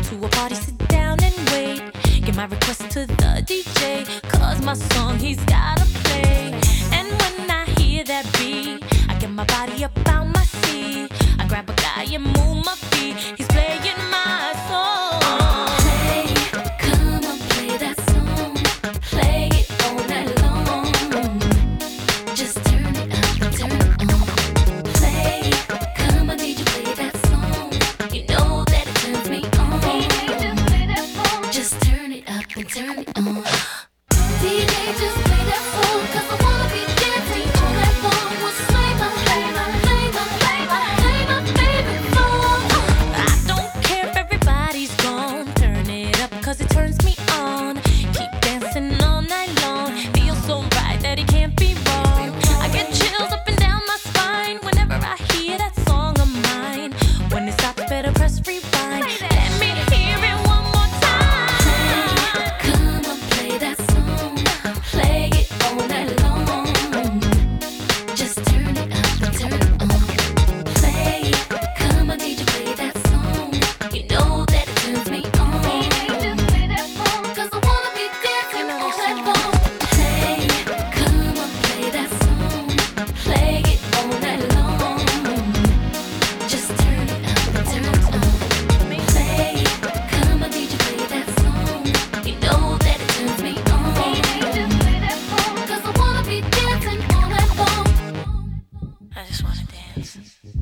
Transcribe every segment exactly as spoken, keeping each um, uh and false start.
to a party, sit down and wait. Get my request to the D J, cause my song he's gotta play. And when I hear that beat, I get my body up out my seat. I grab a guy and move my feet. He's playing my song. Play, come on, play that song. Play it all night long. Just turn it up and turn it on. Play, come on, D J, play that song. You know that it turns me on. Just turn it up and turn it on. D J, just play that song, cause I wanna be dancing all night long. We'll play my, play my, play my, play my, play my favorite song. I don't care if everybody's gone. Turn it up cause it turns me on. Keep dancing all night long. Feels so right that it can't be wrong. I get chills up and down my spine whenever I hear that song of mine. When it stops, better press rewind. Let me hear it one more time. Play, come on, play that song. Play it all night long. Just turn it up and turn it on. Play, come on, D J, play that song. You know that it turns me on. Cause I wanna be dancing all night long. Play, come on, play that song. Play it all night long. Just turn it up and turn it on. Play, come on, D J, play that song. You know that it turns me on. Cause I wanna be dancing all night long. I just wanna dance.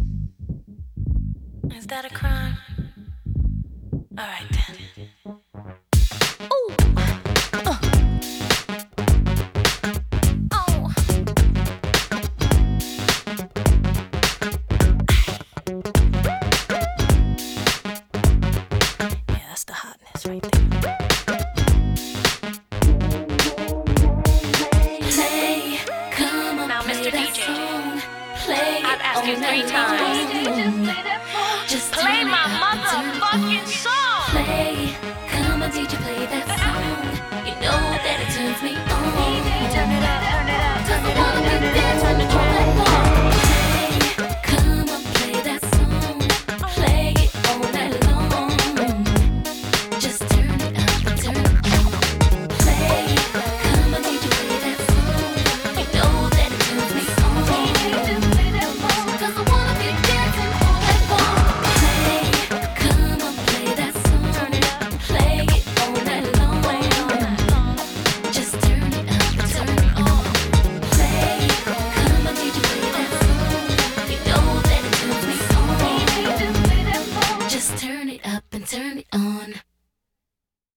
Is that a crime? Alright then. Ooh. Uh. Oh. Yeah, that's the hotness right there. Play, come on, Now, play Mister that D J, song. Play I've asked you all three night times. long. Just Play turn it my up and turn it motherfucking on. song. Play, come on, D J, play that song.